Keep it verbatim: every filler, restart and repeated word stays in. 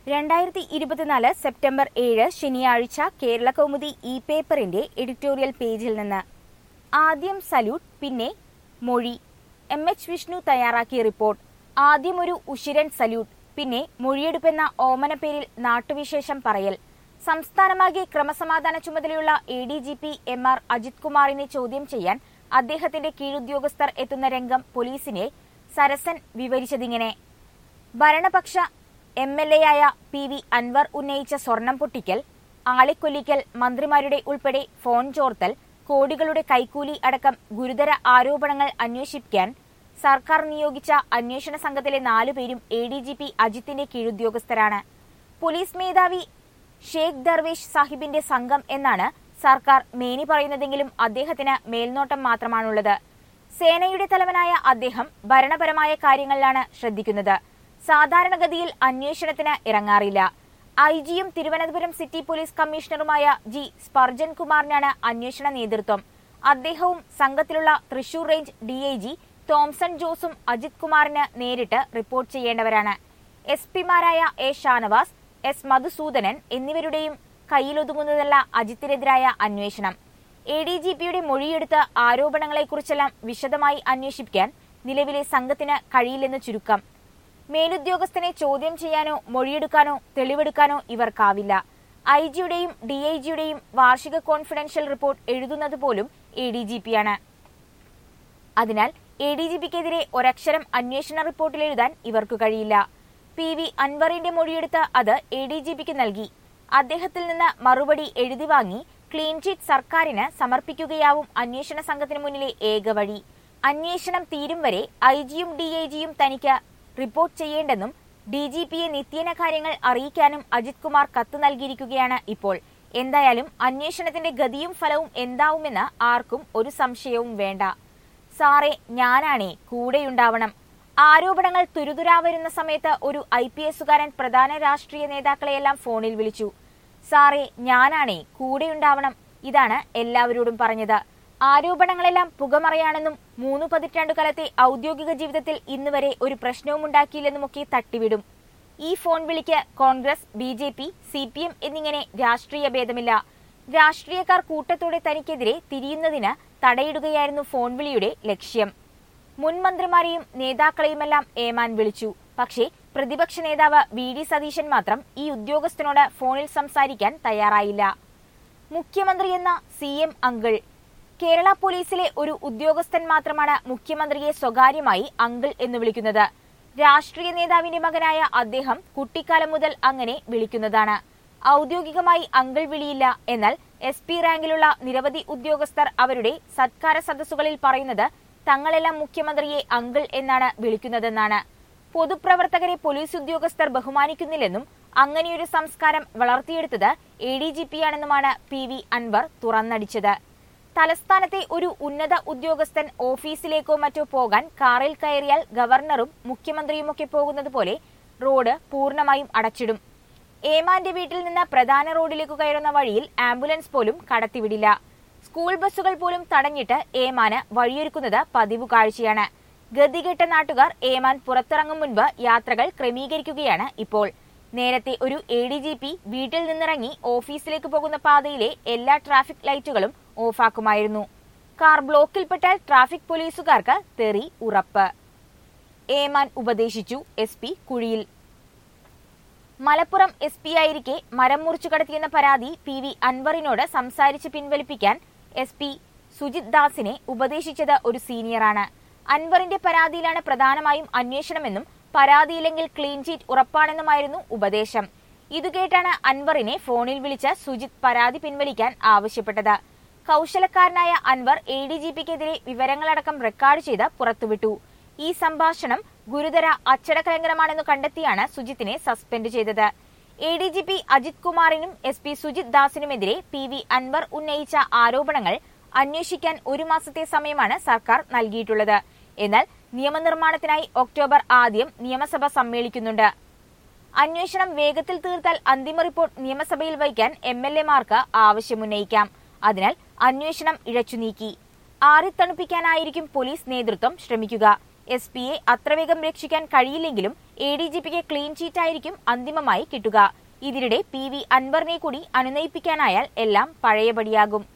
രണ്ടായിരത്തി ഇരുപത്തിനാല് സെപ്റ്റംബർ ഏഴ് ശനിയാഴ്ച കേരള കൗമുദി ഇ പേപ്പറിന്റെ എഡിറ്റോറിയൽ പേജിൽ നിന്ന് ആദ്യം സല്യൂട്ട് പിന്നെ മൊഴി. എം എച്ച് വിഷ്ണു തയ്യാറാക്കിയ റിപ്പോർട്ട്. ആദ്യം ഒരു ഉശിരൻ സല്യൂട്ട്, പിന്നെ മൊഴിയെടുപ്പെന്ന ഓമനപ്പേരിൽ നാട്ടുവിശേഷം പറയൽ. സംസ്ഥാനമാകെ ക്രമസമാധാന ചുമതലയുള്ള A D G P M R Ajith കുമാറിനെ ചോദ്യം ചെയ്യാൻ അദ്ദേഹത്തിന്റെ കീഴുദ്യോഗസ്ഥർ എത്തുന്ന രംഗം പോലീസിനെ സരസൻ വിവരിച്ചതിങ്ങനെ. ഭരണപക്ഷ എം എൽ എ ആയ പി വി അൻവർ ഉന്നയിച്ച സ്വർണം പൊട്ടിക്കൽ, ആളെക്കൊല്ലിക്കൽ, മന്ത്രിമാരുടെ ഉൾപ്പെടെ ഫോൺ ചോർത്തൽ, കോടികളുടെ കൈക്കൂലി അടക്കം ഗുരുതര ആരോപണങ്ങൾ അന്വേഷിക്കാൻ സർക്കാർ നിയോഗിച്ച അന്വേഷണ സംഘത്തിലെ നാലുപേരും എ ഡി ജി പി അജിത്തിന്റെ കീഴുദ്യോഗസ്ഥരാണ്. പോലീസ് മേധാവി ഷേഖ് ദർവേഷ് സാഹിബിന്റെ സംഘം എന്നാണ് സർക്കാർ മേനി പറയുന്നതെങ്കിലും അദ്ദേഹത്തിന് മേൽനോട്ടം മാത്രമാണുള്ളത്. സേനയുടെ തലവനായ അദ്ദേഹം ഭരണപരമായ കാര്യങ്ങളിലാണ് ശ്രദ്ധിക്കുന്നത്. സാധാരണഗതിയിൽ അന്വേഷണത്തിന് ഇറങ്ങാറില്ല. ഐ ജിയും തിരുവനന്തപുരം സിറ്റി പോലീസ് കമ്മീഷണറുമായ ജി സ്പർജൻ കുമാറിനാണ് അന്വേഷണ നേതൃത്വം. അദ്ദേഹവും സംഘത്തിലുള്ള Thrissur range D I G Thomson ജോസും അജിത് കുമാറിന് നേരിട്ട് റിപ്പോർട്ട് ചെയ്യേണ്ടവരാണ്. എസ് പിമാരായ എ ഷാനവാസ്, എസ് മധുസൂദനൻ എന്നിവരുടെയും കയ്യിലൊതുങ്ങുന്നതല്ല അജിത്തിനെതിരായ അന്വേഷണം. എ ഡി ജി പിയുടെ മൊഴിയെടുത്ത ആരോപണങ്ങളെക്കുറിച്ചെല്ലാം വിശദമായി അന്വേഷിക്കാൻ നിലവിലെ സംഘത്തിന് കഴിയില്ലെന്ന് ചുരുക്കം. മേലുദ്യോഗസ്ഥനെ ചോദ്യം ചെയ്യാനോ മൊഴിയെടുക്കാനോ തെളിവെടുക്കാനോ ഇവർക്കാവില്ല. ഐ ജിയുടെയും ഡി ഐ ജിയുടെയും വാർഷിക കോൺഫിഡൻഷ്യൽ റിപ്പോർട്ട് എഴുതുന്നത് പോലും എ ഡി ജി പിയാണ്. അതിനാൽ എ ഡി ജി പിക്കെതിരെ ഒരക്ഷരം അന്വേഷണ റിപ്പോർട്ടിൽ എഴുതാൻ ഇവർക്ക് കഴിയില്ല. പി വി അൻവറിന്റെ മൊഴിയെടുത്ത് അത് എ ഡി ജി പിക്ക് നൽകി. അദ്ദേഹത്തിൽ നിന്ന് മറുപടി എഴുതി വാങ്ങി ക്ലീൻ ചീറ്റ് സർക്കാരിന് സമർപ്പിക്കുകയാവും അന്വേഷണ സംഘത്തിന് മുന്നിലെ ഏക വഴി. അന്വേഷണം തീരും വരെ ഐ ജിയും ഡി ഐ ജിയും തനിക്ക് റിപ്പോർട്ട് ചെയ്യേണ്ടെന്നും ഡി ജി പിയെ നിത്യേന കാര്യങ്ങൾ അറിയിക്കാനും അജിത് കുമാർ കത്ത് നൽകിയിരിക്കുകയാണ് ഇപ്പോൾ. എന്തായാലും അന്വേഷണത്തിന്റെ ഗതിയും ഫലവും എന്താവുമെന്ന് ആർക്കും ഒരു സംശയവും വേണ്ട. സാറേ, ഞാനാണേ കൂടെയുണ്ടാവണം. ആരോപണങ്ങൾ തുരുതുരാ വരുന്ന സമയത്ത് ഒരു ഐ പി എസുകാരൻ പ്രധാന രാഷ്ട്രീയ നേതാക്കളെയെല്ലാം ഫോണിൽ വിളിച്ചു. സാറേ, ഞാനാണേ കൂടെയുണ്ടാവണം, ഇതാണ് എല്ലാവരോടും പറഞ്ഞത്. ആരോപണങ്ങളെല്ലാം പുകമറയാണെന്നും മൂന്നു പതിറ്റാണ്ടു കാലത്തെ ഔദ്യോഗിക ജീവിതത്തിൽ ഇന്നുവരെ ഒരു പ്രശ്നവും ഉണ്ടാക്കിയില്ലെന്നുമൊക്കെ തട്ടിവിടും. ഈ ഫോൺ വിളിക്ക് Congress, B J P, C P M എന്നിങ്ങനെ രാഷ്ട്രീയ ഭേദമില്ല. രാഷ്ട്രീയക്കാർ കൂട്ടത്തോടെ തനിക്കെതിരെ തിരിയുന്നതിന് തടയിടുകയായിരുന്നു ഫോൺ വിളിയുടെ ലക്ഷ്യം. മുൻ മന്ത്രിമാരെയും നേതാക്കളെയുമെല്ലാം ഏമാൻ വിളിച്ചു. പക്ഷേ പ്രതിപക്ഷ നേതാവ് വി ഡി സതീശൻ മാത്രം ഈ ഉദ്യോഗസ്ഥനോട് ഫോണിൽ സംസാരിക്കാൻ തയ്യാറായില്ല. മുഖ്യമന്ത്രിയെന്ന സി എം അങ്കിൾ. കേരള പോലീസിലെ ഒരു ഉദ്യോഗസ്ഥൻ മാത്രമാണ് മുഖ്യമന്ത്രിയെ സ്വകാര്യമായി അങ്കിൾ എന്ന് വിളിക്കുന്നത്. രാഷ്ട്രീയ നേതാവിന്റെ മകനായ അദ്ദേഹം കുട്ടിക്കാലം മുതൽ അങ്ങനെ വിളിക്കുന്നതാണ്. ഔദ്യോഗികമായി അങ്കിൾ വിളിയില്ല. എന്നാൽ എസ് പി റാങ്കിലുള്ള നിരവധി ഉദ്യോഗസ്ഥർ അവരുടെ സത്കാര സദസ്സുകളിൽ പറയുന്നത് തങ്ങളെല്ലാം മുഖ്യമന്ത്രിയെ അങ്കിൾ എന്നാണ് വിളിക്കുന്നതെന്നാണ്. പൊതുപ്രവർത്തകരെ പോലീസ് ഉദ്യോഗസ്ഥർ ബഹുമാനിക്കുന്നില്ലെന്നും അങ്ങനെയൊരു സംസ്കാരം വളർത്തിയെടുത്തത് എ ഡി ജി പി ആണെന്നുമാണ് പി വി അൻവർ തുറന്നടിച്ചത്. തലസ്ഥാനത്തെ ഒരു ഉന്നത ഉദ്യോഗസ്ഥൻ ഓഫീസിലേക്കോ മറ്റോ പോകാൻ കാറിൽ കയറിയാൽ ഗവർണറും മുഖ്യമന്ത്രിയുമൊക്കെ പോകുന്നത് പോലെ റോഡ് പൂർണ്ണമായും അടച്ചിടും. ഏമാന്റെ വീട്ടിൽ നിന്ന് പ്രധാന റോഡിലേക്ക് കയറുന്ന വഴിയിൽ ആംബുലൻസ് പോലും കടത്തിവിടില്ല. സ്കൂൾ ബസ്സുകൾ പോലും തടഞ്ഞിട്ട് ഏമാന് വഴിയൊരുക്കുന്നത് പതിവ് കാഴ്ചയാണ്. ഗതികെട്ട നാട്ടുകാർ ഏമാൻ പുറത്തിറങ്ങും മുൻപ് യാത്രകൾ ക്രമീകരിക്കുകയാണ് ഇപ്പോൾ. നേരത്തെ ഒരു എ ഡി ജി പി വീട്ടിൽ നിന്നിറങ്ങി ഓഫീസിലേക്ക് പോകുന്ന പാതയിലെ എല്ലാ ട്രാഫിക് ലൈറ്റുകളും ഓഫാക്കുമായിരുന്നു. കാർ ബ്ലോക്കിൽപ്പെട്ടാൽ ട്രാഫിക് പോലീസുകാർക്ക് തെറി ഉറപ്പ്. ഏമാൻ ഉപദേശിച്ചു എസ് പി കുഴിയിൽ. മലപ്പുറം എസ് പി ആയിരിക്കെ മരം മുറിച്ചു കടത്തിയെന്ന പരാതി പി വി അൻവറിനോട് സംസാരിച്ച് പിൻവലിപ്പിക്കാൻ എസ് പി സുജിത് ദാസിനെ ഉപദേശിച്ചത് ഒരു സീനിയറാണ്. അൻവറിന്റെ പരാതിയിലാണ് പ്രധാനമായും അന്വേഷണമെന്നും പരാതിയില്ലെങ്കിൽ ക്ലീൻ ചീറ്റ് ഉറപ്പാണെന്നുമായിരുന്നു ഉപദേശം. ഇതുകേട്ടാണ് അൻവറിനെ ഫോണിൽ വിളിച്ച് സുജിത് പരാതി പിൻവലിക്കാൻ ആവശ്യപ്പെട്ടത്. കൗശലക്കാരനായ അൻവർ എ ഡി ജി പിക്കെതിരെ വിവരങ്ങളടക്കം റെക്കോർഡ് ചെയ്ത് പുറത്തുവിട്ടു. ഈ സംഭാഷണം ഗുരുതര അച്ചടക്കലംഘനമാണെന്ന് കണ്ടെത്തിയാണ് സുജിത്തിനെ സസ്പെൻഡ് ചെയ്തത്. A D G P Ajith കുമാറിനും എസ് പി സുജിത് ദാസിനുമെതിരെ പി വി അൻവർ ഉന്നയിച്ച ആരോപണങ്ങൾ അന്വേഷിക്കാൻ ഒരു മാസത്തെ സമയമാണ് സർക്കാർ നൽകിയിട്ടുള്ളത്. എന്നാൽ നിയമനിർമ്മാണത്തിനായി ഒക്ടോബർ ആദ്യം നിയമസഭ സമ്മേളിക്കുന്നുണ്ട്. അന്വേഷണം വേഗത്തിൽ തീർത്താൽ അന്തിമ റിപ്പോർട്ട് നിയമസഭയിൽ വയ്ക്കാൻ എം എൽ എമാർക്ക് ആവശ്യമുന്നയിക്കാം. അതിനാൽ അന്വേഷണം ഇഴച്ചുനീക്കി ആറിത്തണുപ്പിക്കാനായിരിക്കും പോലീസ് നേതൃത്വം ശ്രമിക്കുക. എസ് പിയെ അത്ര വേഗം രക്ഷിക്കാൻ കഴിയില്ലെങ്കിലും എ ഡി ജി പിക്ക് ക്ലീൻ ചീറ്റായിരിക്കും അന്തിമമായി കിട്ടുക. ഇതിനിടെ പി വി അൻവറിനെ കൂടി അനുനയിപ്പിക്കാനായാൽ എല്ലാം പഴയപടിയാകും.